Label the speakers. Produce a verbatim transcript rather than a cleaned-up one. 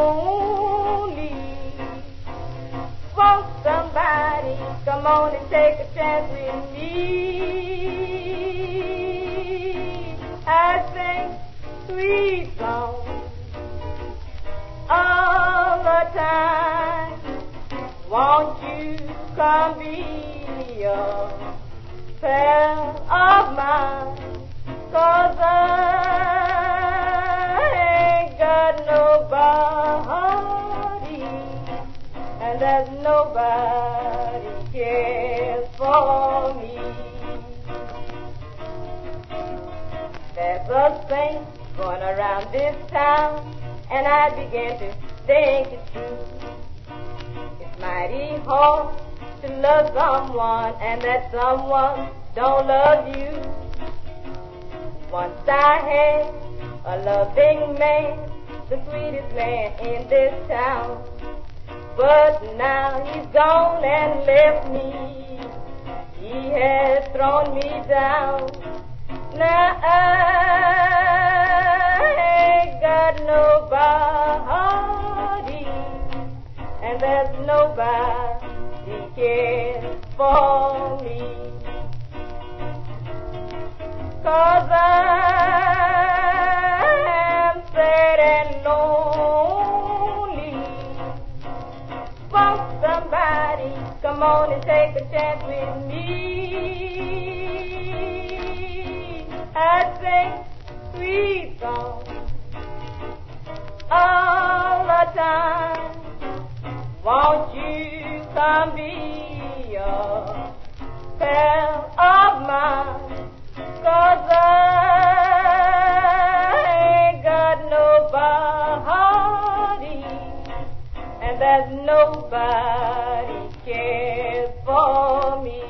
Speaker 1: lonely. Won't somebody come on and take a chance with me? I sing sweet songs all the time. Won't you come be a pal of mine? 'Cause I ain't got nobody, and there's nobody cares for me. There's a saint going around this town, and I began to think it's true. It's mighty hard to love someone, and that someone don't love you. Once I had a loving man, the sweetest man in this town. But now he's gone and left me. He has thrown me down. Now I ain't got nobody, and there's nobody cares for me. 'Cause I'm sad and lonely. Won't somebody come on and take a chance with me? I sing sweet songs all the time. Won't you come be a pal of mine? 'Cause I ain't got nobody, and there's nobody cares for me.